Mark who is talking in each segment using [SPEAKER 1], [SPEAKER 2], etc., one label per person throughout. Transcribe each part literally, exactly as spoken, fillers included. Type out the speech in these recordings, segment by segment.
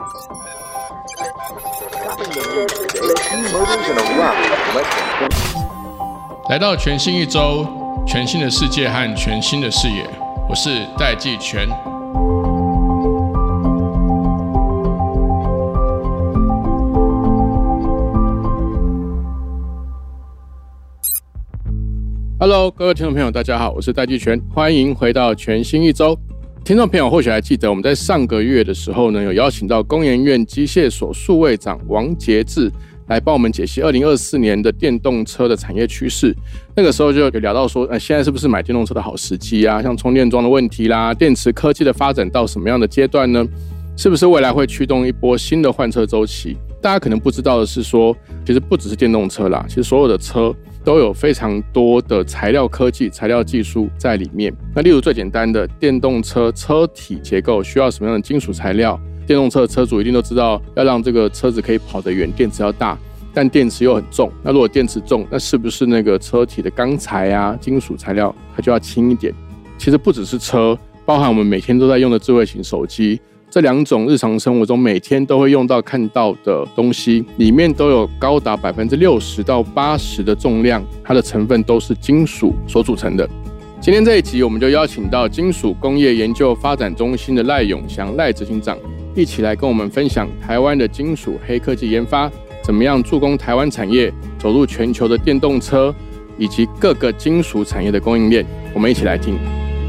[SPEAKER 1] 来到全新一周，全新的世界和全新的视野，我是戴季全。Hello， 各位听众朋友，大家好，我是戴季全，欢迎回到全新一周。听众朋友或许还记得，我们在上个月的时候呢，有邀请到工研院机械所数位长王杰志来帮我们解析二零二四年的电动车的产业趋势。那个时候就有聊到说，呃，现在是不是买电动车的好时机啊？像充电桩的问题啦，电池科技的发展到什么样的阶段呢？是不是未来会驱动一波新的换车周期？大家可能不知道的是说，其实不只是电动车啦，其实所有的车都有非常多的材料科技、材料技术在里面。那例如最简单的电动车车体结构需要什么样的金属材料？电动车的车主一定都知道，要让这个车子可以跑得远，电池要大，但电池又很重。那如果电池重，那是不是那个车体的钢材啊、金属材料它就要轻一点？其实不只是车，包含我们每天都在用的智慧型手机，这两种日常生活中每天都会用到看到的东西，里面都有高达百分之六十到八十的重量，它的成分都是金属所组成的。今天这一集，我们就邀请到金属工业研究发展中心的赖永祥赖执行长，一起来跟我们分享台湾的金属黑科技研发怎么样助攻台湾产业走入全球的电动车，以及各个金属产业的供应链。我们一起来听。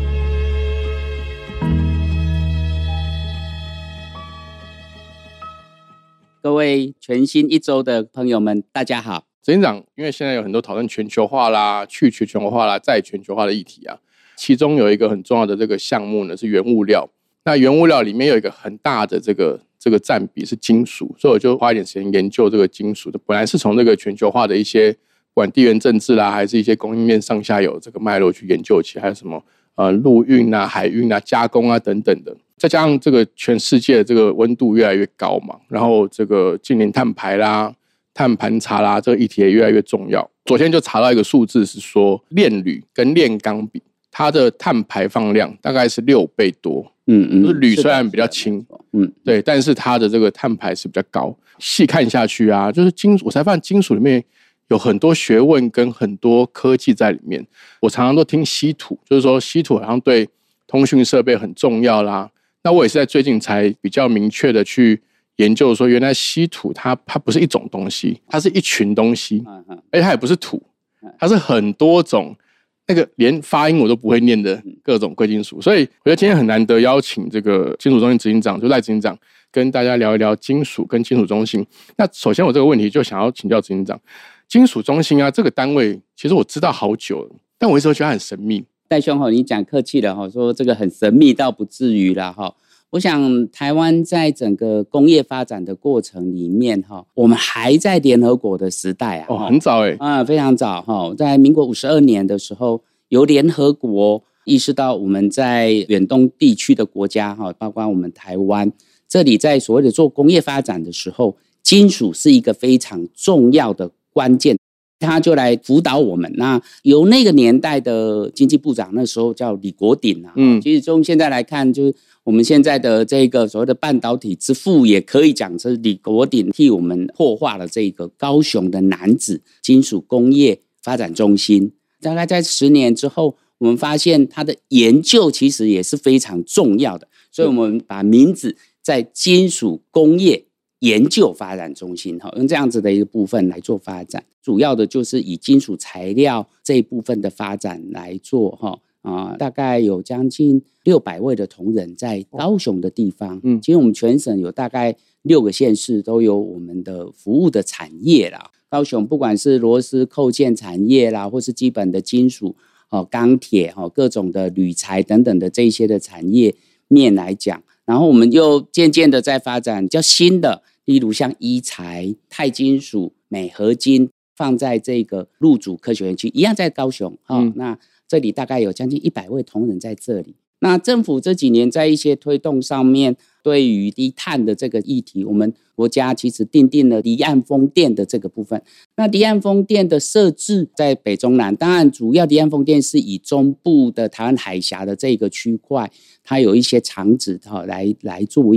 [SPEAKER 2] 各位全新一周的朋友们，大家好。
[SPEAKER 1] 执行长，因为现在有很多讨论全球化啦、去全球化啦、再全球化的议题啊，其中有一个很重要的这个项目呢是原物料。那原物料里面有一个很大的这个这个占比是金属，所以我就花一点时间研究这个金属的。本来是从这个全球化的一些不管地缘政治啦，还是一些供应链上下游这个脉络去研究起，还有什么呃陆运啊、海运啊、加工啊等等的。再加上这个全世界的这个温度越来越高嘛，然后这个近年碳排啦、碳盘查啦，这个议题也越来越重要。昨天就查到一个数字是说，炼铝跟炼钢比，它的碳排放量大概是六倍多。嗯嗯，就是铝虽然比较轻，嗯，对，但是它的这个碳排是比较高。细看下去啊，就是金属，我才发现金属里面有很多学问跟很多科技在里面。我常常都听稀土，就是说稀土好像对通讯设备很重要啦。那我也是在最近才比较明确的去研究说，原来稀土它它不是一种东西，它是一群东西，而且它也不是土，它是很多种那个连发音我都不会念的各种贵金属。所以我觉得今天很难得邀请这个金属中心执行长，就赖执行长跟大家聊一聊金属跟金属中心。那首先我这个问题就想要请教执行长，金属中心啊这个单位其实我知道好久了，但我一直都觉得它很神秘。
[SPEAKER 2] 戴兄，你讲客气了，说这个很神秘倒不至于啦。我想台湾在整个工业发展的过程里面，我们还在联合国的时代啊，
[SPEAKER 1] 哦，很早哎、欸
[SPEAKER 2] 啊，非常早。在民国五十二年的时候，由联合国意识到我们在远东地区的国家，包括我们台湾这里，在所谓的做工业发展的时候，金属是一个非常重要的关键。他就来辅导我们。那由那个年代的经济部长，那时候叫李国鼎啊，嗯，其实从现在来看，就是我们现在的这个所谓的半导体之父，也可以讲是李国鼎替我们擘画了这个高雄的楠梓金属工业发展中心。大概在十年之后，我们发现他的研究其实也是非常重要的，所以我们把名字在金属工业研究发展中心，用这样子的一个部分来做发展，主要的就是以金属材料这一部分的发展来做，呃、大概有将近六百位的同仁在高雄的地方，嗯，其实我们全省有大概六个县市都有我们的服务的产业啦。高雄不管是螺丝扣件产业啦，或是基本的金属、钢铁、各种的铝材等等的这一些的产业面来讲，然后我们又渐渐的在发展比较新的，例如像医材、钛金属、镁合金，放在这个路竹科学园区，一样在高雄、嗯、那这里大概有将近一百位同仁在这里。那政府这几年在一些推动上面，对于低碳的这个议题，我们国家其实订定了离岸风电的这个部分。那离岸风电的设置在北中南，当然主要离岸风电是以中部的台湾海峡的这个区块，它有一些厂址来来作业。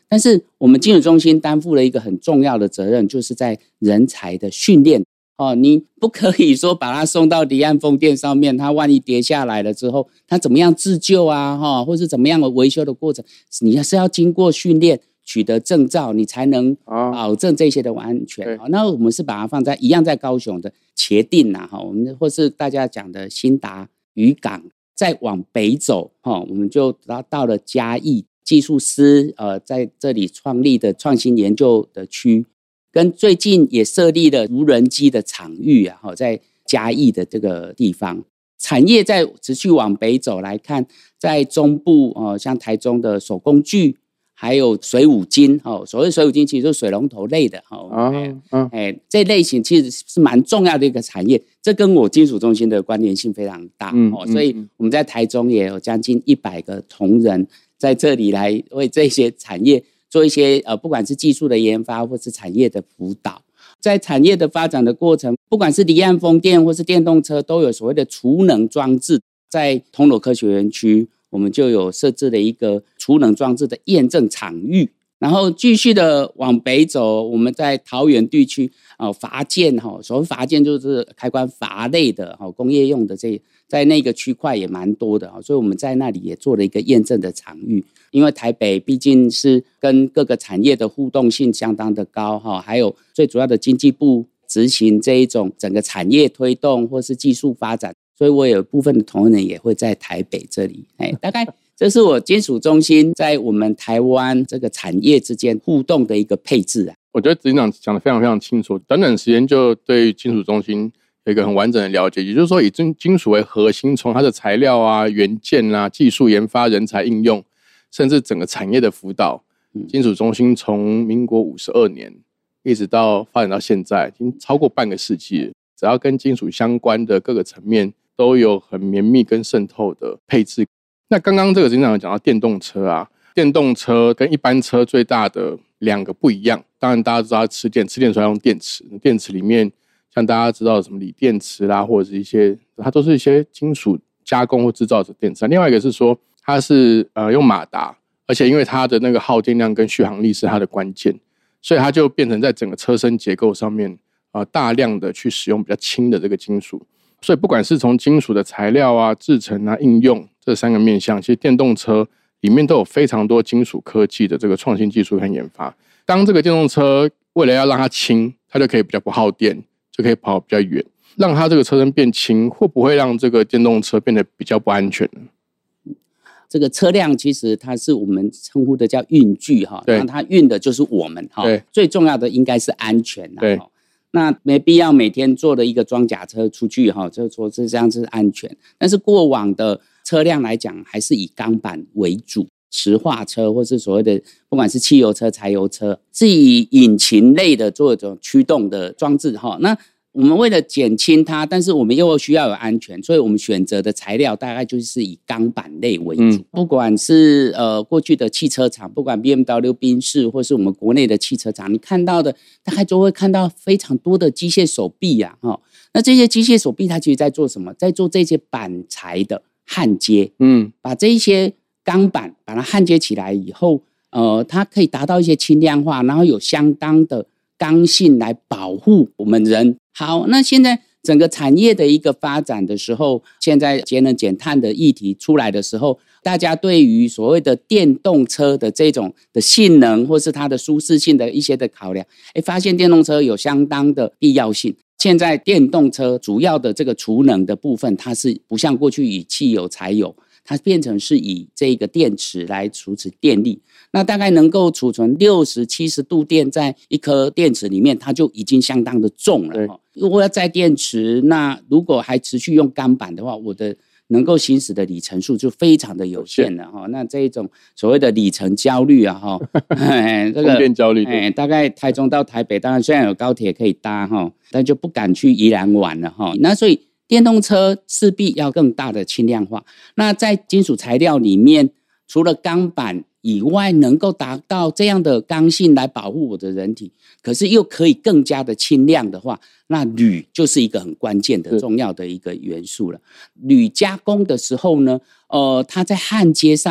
[SPEAKER 2] 但是我们金属中心担负了一个很重要的责任，就是在人才的训练。哦，你不可以说把它送到离岸风电上面，它万一跌下来了之后，它怎么样自救啊？哈，或是怎么样的维修的过程，你是要经过训练，取得证照，你才能保证这些的安全。哦、那我们是把它放在一样在高雄的茄萣啊，哈，我们或是大家讲的新达渔港，再往北走，哈，我们就到到了嘉义技术师呃在这里创立的创新研究的区。跟最近也设立了无人机的场域啊，在嘉义的这个地方，产业在持续往北走来看，在中部哦，像台中的手工具，还有水五金哦，所谓水五金其实就是水龙头类的哦，嗯嗯，哎，这类型其实是蛮重要的一个产业，这跟我金属中心的关联性非常大哦，所以我们在台中也有将近一百个同仁在这里来为这些产业。做一些呃，不管是技术的研发或是产业的辅导，在产业的发展的过程，不管是离岸风电或是电动车，都有所谓的储能装置。在通罗科学园区，我们就有设置了一个储能装置的验证场域。然后继续的往北走，我们在桃园地区啊，筏件哈，所谓筏件就是开关阀类的哈，工业用的这，在那个区块也蛮多的，所以我们在那里也做了一个验证的场域。因为台北毕竟是跟各个产业的互动性相当的高哈，还有最主要的经济部执行这一种整个产业推动或是技术发展，所以我有部分的同仁也会在台北这里，哎，大概。这是我金属中心在我们台湾这个产业之间互动的一个配置啊。
[SPEAKER 1] 我觉得执行长讲得非常非常清楚，短短时间就对金属中心有一个很完整的了解。也就是说，以金属为核心，从它的材料啊、元件啊、技术研发、人才应用，甚至整个产业的辅导，金属中心从民国五十二年一直到发展到现在，已经超过半个世纪了。只要跟金属相关的各个层面，都有很绵密跟渗透的配置。那刚刚这个执行长讲到电动车啊，电动车跟一般车最大的两个不一样。当然大家知道吃电，吃电所要用电池，电池里面像大家知道什么锂电池啦，或者是一些它都是一些金属加工或制造的电池。另外一个是说它是呃用马达，而且因为它的那个耗电量跟续航力是它的关键，所以它就变成在整个车身结构上面呃大量的去使用比较轻的这个金属。所以不管是从金属的材料啊、制程啊、应用这三个面向，其实电动车里面都有非常多金属科技的这个创新技术和研发。当这个电动车为了要让它轻，它就可以比较不耗电，就可以跑比较远，让它这个车身变轻，会不会让这个电动车变得比较不安全呢？
[SPEAKER 2] 这个车辆其实它是我们称呼的叫运具哈，那它运的就是我们哈，最重要的应该是安全啦。对。那没必要每天坐的一个装甲车出去哈，就说是这样是安全。但是过往的车辆来讲，还是以钢板为主，石化车或是所谓的不管是汽油车、柴油车，是以引擎类的做一种驱动的装置哈。那我们为了减轻它，但是我们又需要有安全，所以我们选择的材料大概就是以钢板类为主。嗯、不管是呃过去的汽车厂，不管 B M W、宾士，或是我们国内的汽车厂，你看到的大概就会看到非常多的机械手臂呀、啊，哈。那这些机械手臂它其实在做什么？在做这些板材的焊接，嗯，把这一些钢板把它焊接起来以后，呃，它可以达到一些轻量化，然后有相当的刚性来保护我们人。好，那现在整个产业的一个发展的时候，现在节能减碳的议题出来的时候，大家对于所谓的电动车的这种的性能或是它的舒适性的一些的考量，诶，发现电动车有相当的必要性。现在电动车主要的这个储能的部分，它是不像过去以汽油、柴油，它变成是以这个电池来储存电力。那大概能够储存六十、七十度电在一颗电池里面，它就已经相当的重了。如果要载电池，那如果还持续用钢板的话，我的能够行驶的里程数就非常的有限了哈。那这一种所谓的里程焦虑啊哈，这个
[SPEAKER 1] 电焦虑，
[SPEAKER 2] 哎，大概台中到台北，当然虽然有高铁可以搭哈，但就不敢去宜兰玩了哈。那所以电动车势必要更大的轻量化。那在金属材料里面，除了钢板以外，能够达到这样的刚性来保护我的人体，可是又可以更加的轻量的话，那铝就是一个很关键的重要的一个元素了。铝加工的时候呢，呃，它在焊接上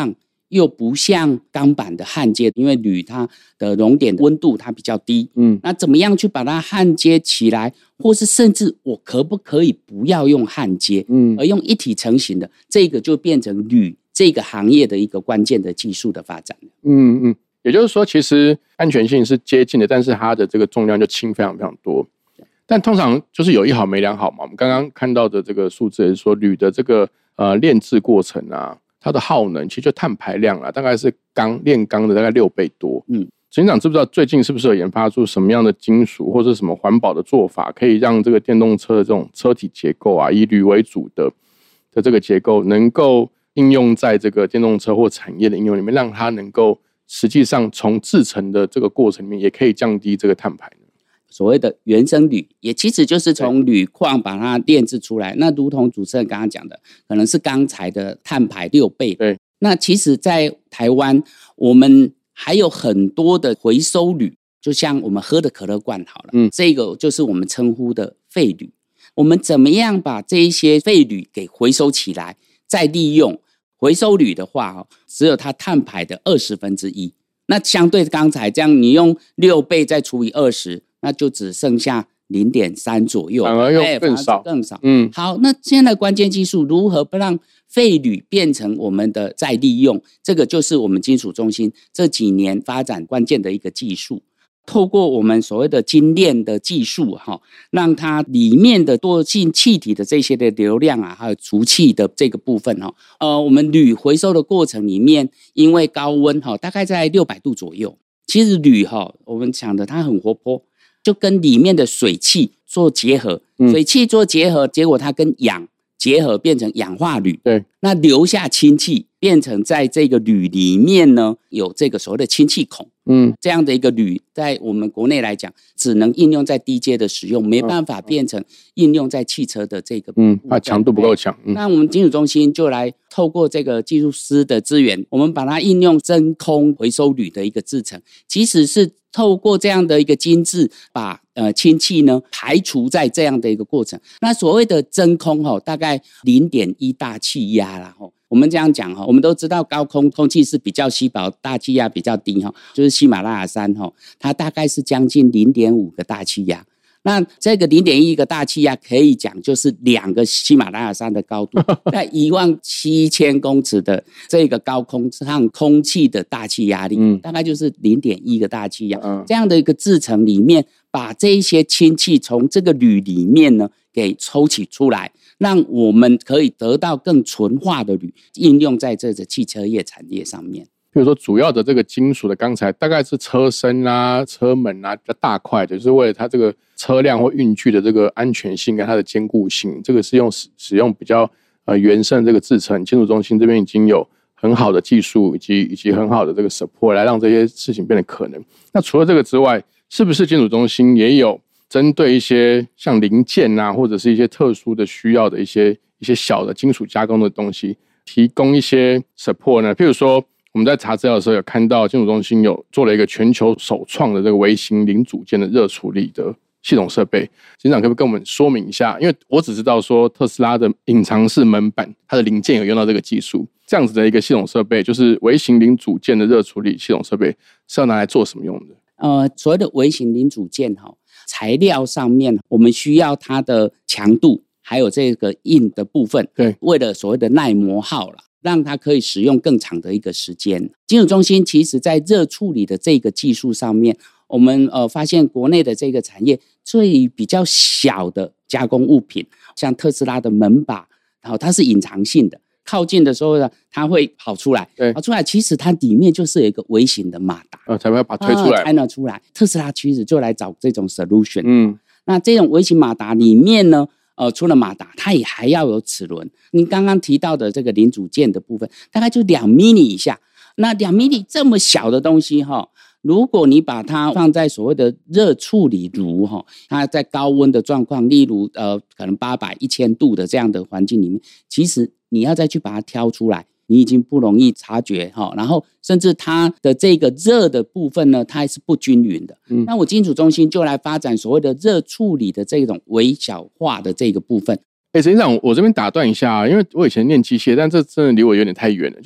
[SPEAKER 2] 又不像钢板的焊接，因为铝它的熔点温度它比较低，嗯，那怎么样去把它焊接起来，或是甚至我可不可以不要用焊接，嗯，而用一体成型的，这个就变成铝这个行业的一个关键的技术的发展。
[SPEAKER 1] 嗯嗯，也就是说，其实安全性是接近的，但是它的这个重量就轻非常非常多。但通常就是有一好没两好嘛。我们刚刚看到的这个数字也是说，铝的这个呃炼制过程啊，它的耗能其实就碳排量啊，大概是钢炼钢的大概六倍多。嗯，执行长知不知道最近是不是有研发出什么样的金属或者什么环保的做法，可以让这个电动车的这种车体结构啊，以铝为主的的这个结构，能够应用在这个电动车或产业的应用里面，让它能够实际上从制成的这个过程里面，也可以降低这个碳排呢？
[SPEAKER 2] 所谓的原生铝，也其实就是从铝矿把它炼制出来。那如同主持人刚刚讲的，可能是钢材的碳排六倍。
[SPEAKER 1] 对，
[SPEAKER 2] 那其实，在台湾，我们还有很多的回收铝，就像我们喝的可乐罐好了，嗯，这个就是我们称呼的废铝。我们怎么样把这一些废铝给回收起来，再利用？回收铝的话，只有它碳排的二十分之一。那相对刚才这样，你用六倍再除以二十，那就只剩下 零点三 左右，
[SPEAKER 1] 反而又更少，
[SPEAKER 2] 更少。嗯，好，那现在关键技术如何不让废铝变成我们的再利用？这个就是我们金属中心这几年发展关键的一个技术。透过我们所谓的精炼的技术，让它里面的惰性气体的这些的流量啊，还有除气的这个部分，呃，我们铝回收的过程里面，因为高温大概在六百度左右，其实铝我们讲的它很活泼，就跟里面的水汽做结合，水汽做结合，结果它跟氧结合变成氧化铝，
[SPEAKER 1] 对，
[SPEAKER 2] 那留下氢气，变成在这个铝里面呢有这个所谓的氢气孔。嗯，这样的一个铝，在我们国内来讲，只能应用在低阶的使用，没办法变成应用在汽车的这个部分，
[SPEAKER 1] 嗯，它强度不够强。嗯，
[SPEAKER 2] 那我们金属中心就来透过这个技术师的资源，我们把它应用真空回收铝的一个制程，即使是透过这样的一个精致，把呃氢气呢排除在这样的一个过程。那所谓的真空哦，大概 零点一 大气压啦吼。我们这样讲，我们都知道高空空气是比较稀薄，大气压比较低，就是喜马拉雅山它大概是将近 零点五 个大气压。那这个 零点一 个大气压可以讲就是两个喜马拉雅山的高度，在一万七千公尺的这个高空上空气的大气压力，嗯，大概就是 零点一 个大气压，嗯，这样的一个制程里面，把这一些氢气从这个铝里面呢给抽取出来，让我们可以得到更纯化的铝，应用在这个汽车业产业上面。
[SPEAKER 1] 比如说主要的这个金属的钢材大概是车身啊、车门啊比较大块的，就是为了它这个车辆或运具的这个安全性跟它的坚固性，这个是用使使用比较呃原生的这个制程，金属中心这边已经有很好的技术以及以及很好的这个 support 来让这些事情变得可能。那除了这个之外，是不是金属中心也有针对一些像零件啊，或者是一些特殊的需要的一些一些小的金属加工的东西，提供一些 support 呢？譬如说我们在查资料的时候有看到金属中心有做了一个全球首创的这个微型零组件的热处理的系统设备，执行长可不可以跟我们说明一下？因为我只知道说特斯拉的隐藏式门板它的零件有用到这个技术，这样子的一个系统设备，就是微型零组件的热处理系统设备是要拿来做什么用的？
[SPEAKER 2] 呃，所谓的微型零组件材料上面我们需要它的强度，还有这个硬的部分，
[SPEAKER 1] 对，
[SPEAKER 2] 为了所谓的耐磨耗啦，让它可以使用更长的一个时间。金属中心其实在热处理的这个技术上面，我们呃发现国内的这个产业最比较小的加工物品，像特斯拉的门把，然后它是隐藏性的，靠近的时候呢，它会跑出来，跑出来其实它里面就是有一个微型的马达，
[SPEAKER 1] 呃，才会把它推出来，
[SPEAKER 2] 才能出来。特斯拉其实就来找这种 solution，嗯，那这种微型马达里面呢，呃，除了马达，它也还要有齿轮。您刚刚提到的这个零组件的部分，大概就两 mini 以下。那两 mini 这么小的东西哈，如果你把它放在所谓的热处理炉哈，它在高温的状况，例如呃可能八百、一千度的这样的环境里面，其实你要再去把它挑出来，你已经不容易察觉哈。然后甚至它的这个热的部分呢，它还是不均匀的。嗯，那我金属中心就来发展所谓的热处理的这种微小化的这个部分。
[SPEAKER 1] 哎，执行长，我这边打断一下，因为我以前念机械，但这真的离我有点太远了。就是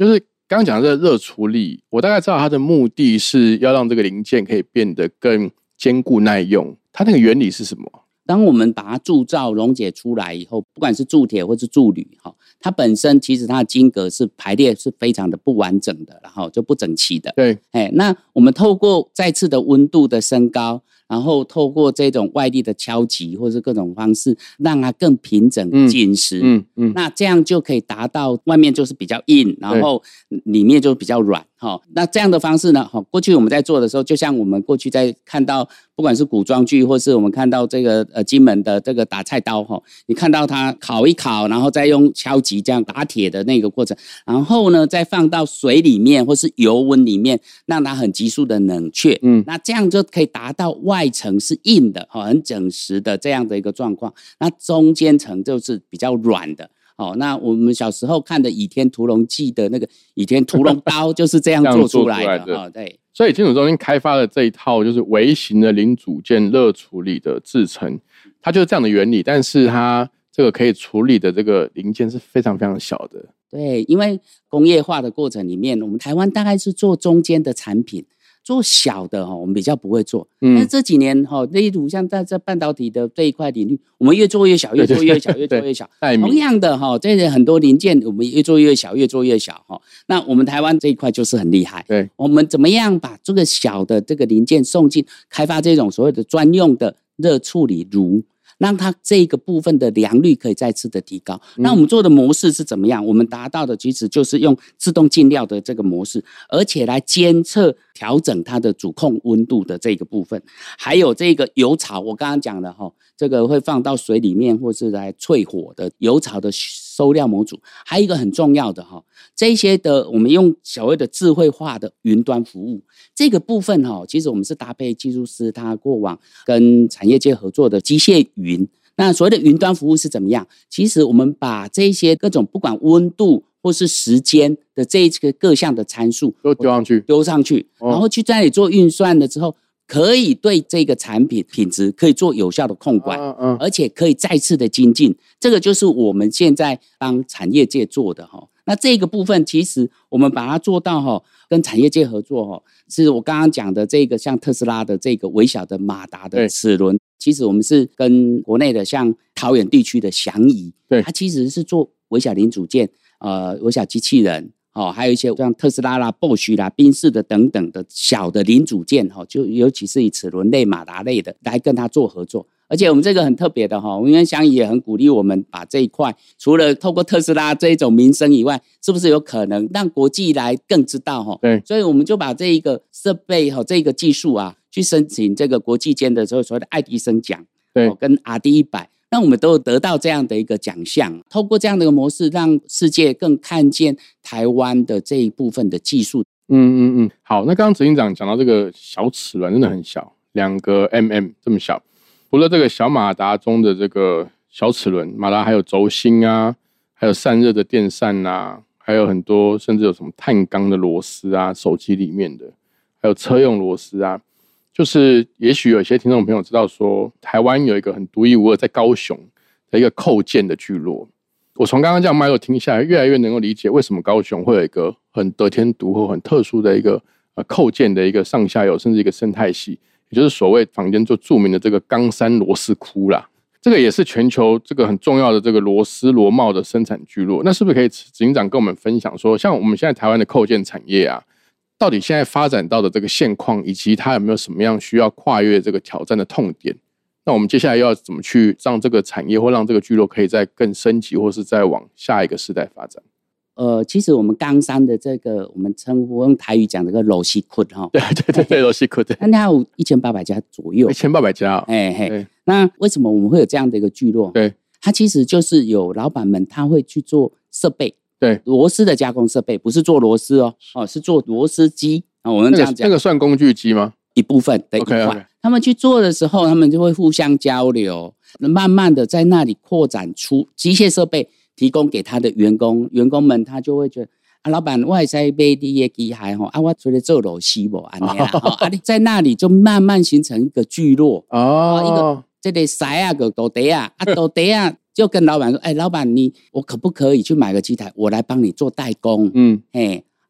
[SPEAKER 1] 刚刚讲的这个热处理，我大概知道它的目的是要让这个零件可以变得更坚固耐用，它那个原理是什么？
[SPEAKER 2] 当我们把它铸造溶解出来以后，不管是铸铁或是铸铝，它本身其实它的晶格是排列是非常的不完整的，然后就不整齐的。
[SPEAKER 1] 对，
[SPEAKER 2] 那我们透过再次的温度的升高，然后透过这种外力的敲击或是各种方式，让它更平整紧实。嗯嗯嗯、那这样就可以达到外面就是比较硬，然后里面就比较软。那这样的方式呢，过去我们在做的时候，就像我们过去在看到不管是古装剧或是我们看到这个呃金门的这个打菜刀，你看到它烤一烤，然后再用敲击这样打铁的那个过程，然后呢再放到水里面或是油温里面，让它很急速的冷却。嗯，那这样就可以达到外层是硬的很整实的这样的一个状况，那中间层就是比较软的。哦，那我们小时候看的《倚天屠龙记》的那个倚天屠龙刀就是这样做出来的。哦，对。
[SPEAKER 1] 所以金属中心开发的这一套就是微型的零组件热处理的制程，它就是这样的原理，但是它这个可以处理的这个零件是非常非常小的。
[SPEAKER 2] 对，因为工业化的过程里面，我们台湾大概是做中间的产品。做小的我们比较不会做，嗯，但这几年例如像在这半导体的这一块领域，我们越做越小，越做越小，越做越小。同样的这些很多零件，我们越做越小，越做越小。那我们台湾这一块就是很厉害，
[SPEAKER 1] 对，
[SPEAKER 2] 我们怎么样把这个小的这个零件送进开发这种所谓的专用的热处理炉，让它这个部分的良率可以再次的提高。嗯、那我们做的模式是怎么样？我们达到的其实就是用自动进料的这个模式，而且来监测调整它的主控温度的这个部分，还有这个油槽，我刚刚讲的哈，这个会放到水里面或是来淬火的油槽的收料模组，还有一个很重要的哈，这些的我们用所谓的智慧化的云端服务这个部分哈，其实我们是搭配技术师他过往跟产业界合作的机械云。那所谓的云端服务是怎么样？其实我们把这些各种不管温度或是时间的这一个各项的参数
[SPEAKER 1] 都丢上去，
[SPEAKER 2] 丢上去，然后去在那里做运算了之后，可以对这个产品品质可以做有效的控管，嗯嗯、而且可以再次的精进。这个就是我们现在帮产业界做的哈。那这个部分其实我们把它做到哈，跟产业界合作哈，是我刚刚讲的这个像特斯拉的这个微小的马达的齿轮。其实我们是跟国内的像桃园地区的祥仪，对，它其实是做微小零组件，呃，微小机器人，哦，还有一些像特斯拉啦、Bosch 啦、宾士的等等的小的零组件，哦，就尤其是以齿轮类、马达类的来跟它做合作。而且我们这个很特别的哈，因为祥仪也很鼓励我们把这一块，除了透过特斯拉这一种名声以外，是不是有可能让国际来更知道哈？对，所以我们就把这一个设备哈，这一个技术啊，去申请这个国际间的所谓的爱迪生奖，对，跟 R D 一百，那我们都有得到这样的一个奖项。透过这样的一个模式，让世界更看见台湾的这一部分的技术。
[SPEAKER 1] 嗯嗯嗯，好，那刚刚执行长讲到这个小齿轮真的很小，两个 mm 这么小。除了这个小马达中的这个小齿轮，马达还有轴心啊，还有散热的电扇啊，还有很多甚至有什么碳钢的螺丝啊，手机里面的，还有车用螺丝啊。就是也许有些听众朋友知道说，台湾有一个很独一无二在高雄的一个扣件的聚落。我从刚刚这样脉络听下来，越来越能够理解为什么高雄会有一个很得天独厚、很特殊的一个呃扣件的一个上下游，甚至一个生态系。也就是所谓坊间最著名的这个冈山螺丝窟啦，这个也是全球这个很重要的这个螺丝螺帽的生产聚落。那是不是可以执行长跟我们分享说，像我们现在台湾的扣件产业啊，到底现在发展到的这个现况，以及它有没有什么样需要跨越这个挑战的痛点？那我们接下来要怎么去让这个产业或让这个聚落可以再更升级，或是再往下一个世代发展？
[SPEAKER 2] 呃，其实我们冈山的这个，我们称呼用台语讲这个螺丝窟哈，
[SPEAKER 1] 对对对对，螺丝窟，
[SPEAKER 2] 那它有一千八百家左右，
[SPEAKER 1] 一千八百家，
[SPEAKER 2] 哎嘿，那为什么我们会有这样的一个聚落？
[SPEAKER 1] 对，
[SPEAKER 2] 它其实就是有老板们他会去做设备，
[SPEAKER 1] 对，
[SPEAKER 2] 螺丝的加工设备，不是做螺丝哦，哦是做螺丝机啊，我们这样讲，
[SPEAKER 1] 那个算工具机吗？
[SPEAKER 2] 一部分的一块， okay, okay. 他们去做的时候，他们就会互相交流，慢慢的在那里扩展出机械设备，提供给他的员工，员工们他就会觉得。啊，老板，我也在买你的机械吼，啊，我做咧做螺丝无安尼啦，啊，你在那里就慢慢形成一个聚落哦，一个这个塞啊个斗地啊，啊斗地啊就跟老板说，哎，老板你我可不可以去买个机台，我来帮你做代工，嗯，嘿，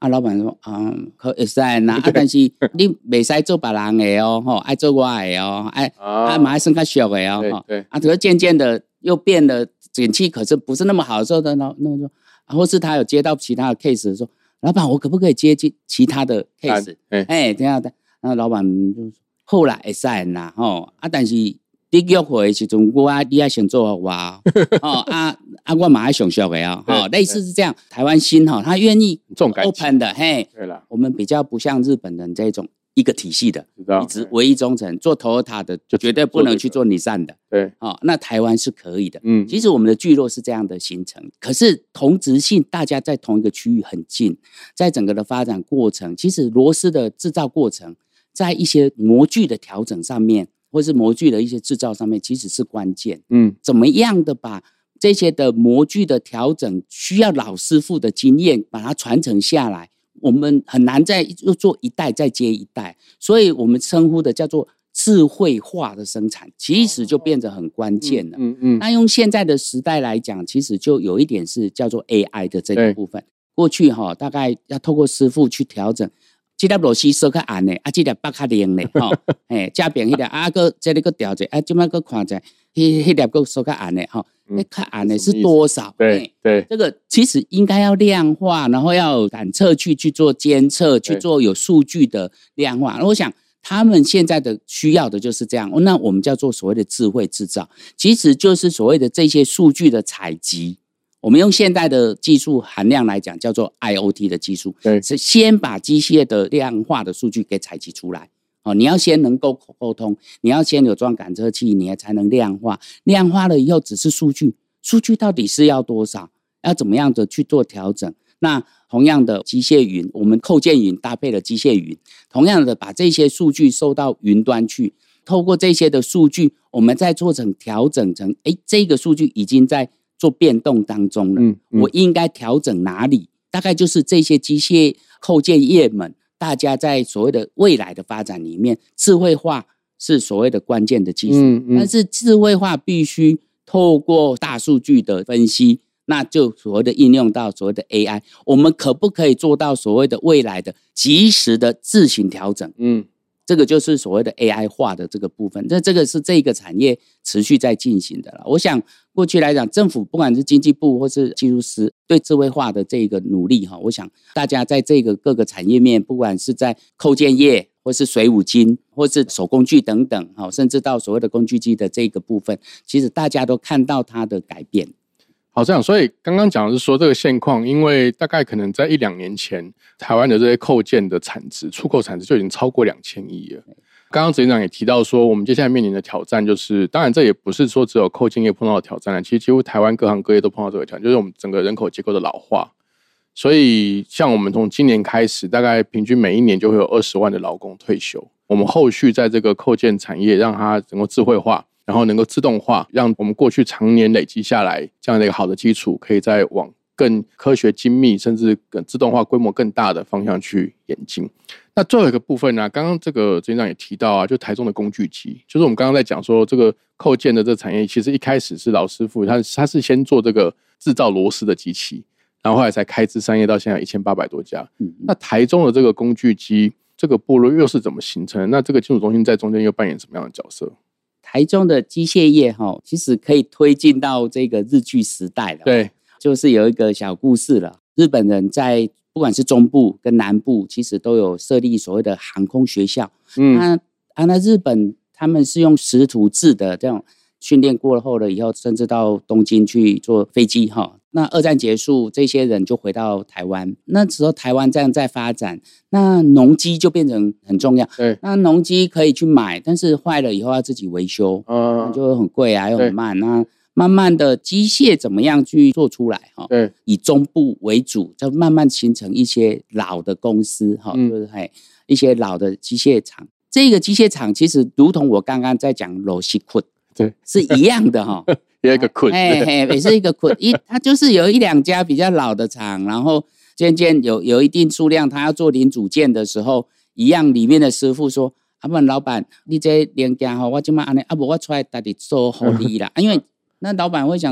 [SPEAKER 2] 啊，老板说啊，可会使呐，啊，但是你袂使做别人的哦，吼，爱做我的哦，爱啊，嘛爱算较俗的哦，
[SPEAKER 1] 对对，
[SPEAKER 2] 啊，可是渐渐的又变得景气，可是不是那么好的时候的呢，那么说，或是他有接到其他的 case 的时候，老板，我可不可以接其他的 case？ 哎、欸，这样的，那老板就说后来会使呐，吼，啊，但是你约会的时阵，我你要先做我哦，啊啊，我嘛爱上熟的哦，哦，类似是这样。台湾新哈，他愿意 open 的，嘿，
[SPEAKER 1] 对了，
[SPEAKER 2] 我们比较不像日本人这种一个体系的，一直唯一忠诚，做 Toyota 的就绝对不能去做Nissan的，
[SPEAKER 1] 对，
[SPEAKER 2] 哦，那台湾是可以的，
[SPEAKER 1] 嗯，
[SPEAKER 2] 其实我们的聚落是这样的形成，可是同质性，大家在同一个区域很近，在整个的发展过程，其实螺丝的制造过程，在一些模具的调整上面，或是模具的一些制造上面，其实是关键，嗯，怎么样的把这些的模具的调整，需要老师傅的经验把它传承下来。我们很难再又做一代再接一代，所以我们称呼的叫做智慧化的生产，其实就变得很关键了。嗯 嗯, 嗯，那用现在的时代来讲，其实就有一点是叫做 A I 的这个部分。过去哈、哦，大概要透过师傅去调整，这粒螺丝收较暗的，啊，这粒拔较灵的，哈、哦，哎，加边迄粒啊，个这里个调者，啊，这么个看者，迄迄粒个收较暗的，哈、哦。那看暗的是多少？
[SPEAKER 1] 对对，
[SPEAKER 2] 这个其实应该要量化，然后要有感测器去做监测，去做有数据的量化。我想他们现在的需要的就是这样。那我们叫做所谓的智慧制造，其实就是所谓的这些数据的采集。我们用现代的技术含量来讲，叫做 I O T 的技术，是先把机械的量化的数据给采集出来。哦，你要先能够沟通，你要先有装感测器，你才能量化。量化了以后，只是数据，数据到底是要多少？要怎么样的去做调整？那同样的机械云，我们扣件云搭配了机械云，同样的把这些数据收到云端去，透过这些的数据，我们再做成调整成，哎，这个数据已经在做变动当中了。嗯嗯、我应该调整哪里？大概就是这些机械扣件业们。大家在所谓的未来的发展里面，智慧化是所谓的关键的技术，嗯嗯、但是智慧化必须透过大数据的分析，那就所谓的应用到所谓的 A I， 我们可不可以做到所谓的未来的即时的自行调整？嗯，这个就是所谓的 A I 化的这个部分，那这个是这个产业持续在进行的了。我想过去来讲，政府不管是经济部或是技术师对智慧化的这个努力哈，我想大家在这个各个产业面，不管是在扣件业或是水五金或是手工具等等，甚至到所谓的工具机的这个部分，其实大家都看到它的改变。
[SPEAKER 1] 好，这样，所以刚刚讲的是说这个现况，因为大概可能在一两年前，台湾的这些扣件的产值、出口产值就已经超过两千亿了。刚刚执行长也提到说，我们接下来面临的挑战就是，当然这也不是说只有扣件业碰到的挑战了，其实几乎台湾各行各业都碰到这个挑战，就是我们整个人口结构的老化。所以像我们从今年开始，大概平均每一年就会有二十万的劳工退休。我们后续在这个扣件产业让它能够智慧化，然后能够自动化，让我们过去常年累积下来这样的一个好的基础，可以再往更科学精密甚至更自动化规模更大的方向去演进。那最后一个部分呢、啊，刚刚这个执行长也提到啊，就台中的工具机，就是我们刚刚在讲说这个扣件的这个产业，其实一开始是老师傅他他是先做这个制造螺丝的机器，然后后来才开枝散叶到现在一千八百多家。嗯、那台中的这个工具机这个部落又是怎么形成的？那这个金属中心在中间又扮演什么样的角色？
[SPEAKER 2] 台中的机械业哈，其实可以推进到这个日据时代了。
[SPEAKER 1] 对，
[SPEAKER 2] 就是有一个小故事了。日本人在不管是中部跟南部，其实都有设立所谓的航空学校。嗯，那啊，那日本他们是用师徒制的这种训练过后了以后，甚至到东京去坐飞机哈。那二战结束，这些人就回到台湾。那时候台湾这样在发展，那农机就变成很重要。
[SPEAKER 1] 对，
[SPEAKER 2] 那农机可以去买，但是坏了以后要自己维修，嗯，就很贵啊，又很慢。那慢慢的机械怎么样去做出来哈？对，以中部为主，就慢慢形成一些老的公司哈，嗯、就是嘿一些老的机械厂。这个机械厂其实如同我刚刚在讲螺丝捆，对，是一样的哈。
[SPEAKER 1] 有一个捆，
[SPEAKER 2] 哎嘿，也是一个捆，一它就是有一两家比较老的厂，然后渐渐有有一定数量，他要做零组件的时候，一样里面的师傅说：“啊，不然老板，你这零件吼，我今晚安尼，啊不我出来带你做好你啦。”因为那老板会想说：“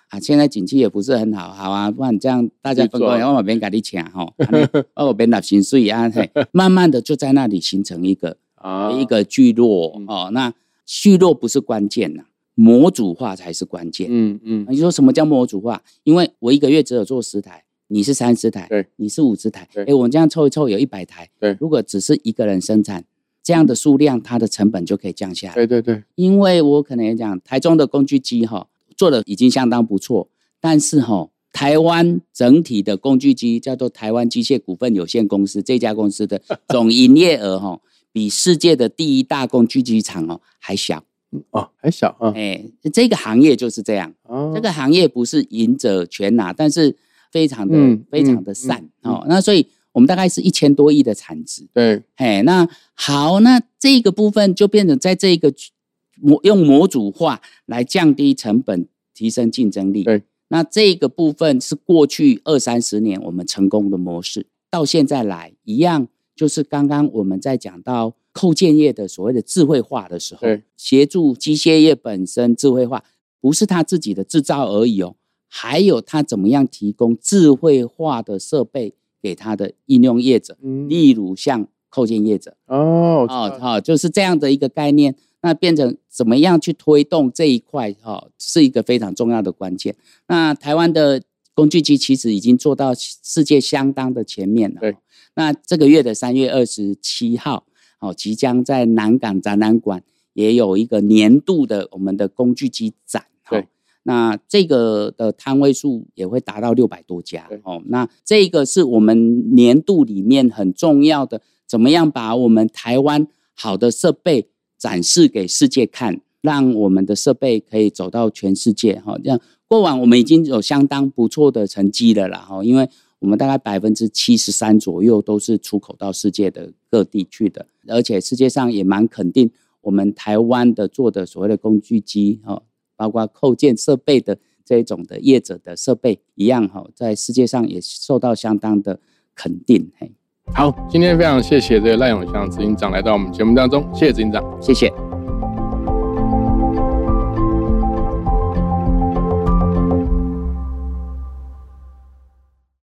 [SPEAKER 2] 啊，现在景气也不是很好，好啊，不然这样大家分工，我那边给你请哈，我边拿薪水啊，慢慢的就在那里形成一个、啊、一个聚落、嗯、哦。那聚落不是关键呐、啊，模组化才是关键。嗯嗯，你说什么叫模组化？因为我一个月只有做十台，你是三十台，
[SPEAKER 1] 对，
[SPEAKER 2] 你是五十台，哎，我们这样凑一凑有一百台，
[SPEAKER 1] 对，
[SPEAKER 2] 如果只是一个人生产。这样的数量，它的成本就可以降下来。
[SPEAKER 1] 对对对，
[SPEAKER 2] 因为我可能也讲，台中的工具机哈做的已经相当不错，但是哈，台湾整体的工具机叫做台湾机械股份有限公司这家公司的总营业额哈，比世界的第一大工具机厂哦还小。
[SPEAKER 1] 哦，还小啊！
[SPEAKER 2] 哎，这个行业就是这样。哦、这个行业不是赢者全拿，但是非常的、嗯、非常的散、嗯嗯、哦。那所以。我们大概是一千多亿的产值，
[SPEAKER 1] 对，
[SPEAKER 2] 嘿，那好，那这个部分就变成在这个模用模组化来降低成本，提升竞争力。
[SPEAKER 1] 对，
[SPEAKER 2] 那这个部分是过去二三十年我们成功的模式，到现在来一样，就是刚刚我们在讲到扣件业的所谓的智慧化的时候，协助机械业本身智慧化，不是他自己的制造而已哦，还有他怎么样提供智慧化的设备。给他的应用业者，嗯、例如像扣件业者
[SPEAKER 1] 哦
[SPEAKER 2] 哦，哦，就是这样的一个概念。那变成怎么样去推动这一块哦，是一个非常重要的关键。那台湾的工具机其实已经做到世界相当的前面了。
[SPEAKER 1] 对，
[SPEAKER 2] 那这个月的三月二十七号，哦，即将在南港展览馆也有一个年度的我们的工具机展。
[SPEAKER 1] 对。
[SPEAKER 2] 那这个的摊位数也会达到六百多家哦。那这个是我们年度里面很重要的，怎么样把我们台湾好的设备展示给世界看，让我们的设备可以走到全世界哈。这样过往我们已经有相当不错的成绩了啦哈，因为我们大概百分之七十三左右都是出口到世界的各地去的，而且世界上也蛮肯定我们台湾的做的所谓的工具机哈。包括扣件设备的这种的业者的设备一样哈，在世界上也受到相当的肯定。
[SPEAKER 1] 好，今天非常谢谢这个赖永祥执行长来到我们节目当中，谢谢执行长，
[SPEAKER 2] 谢谢。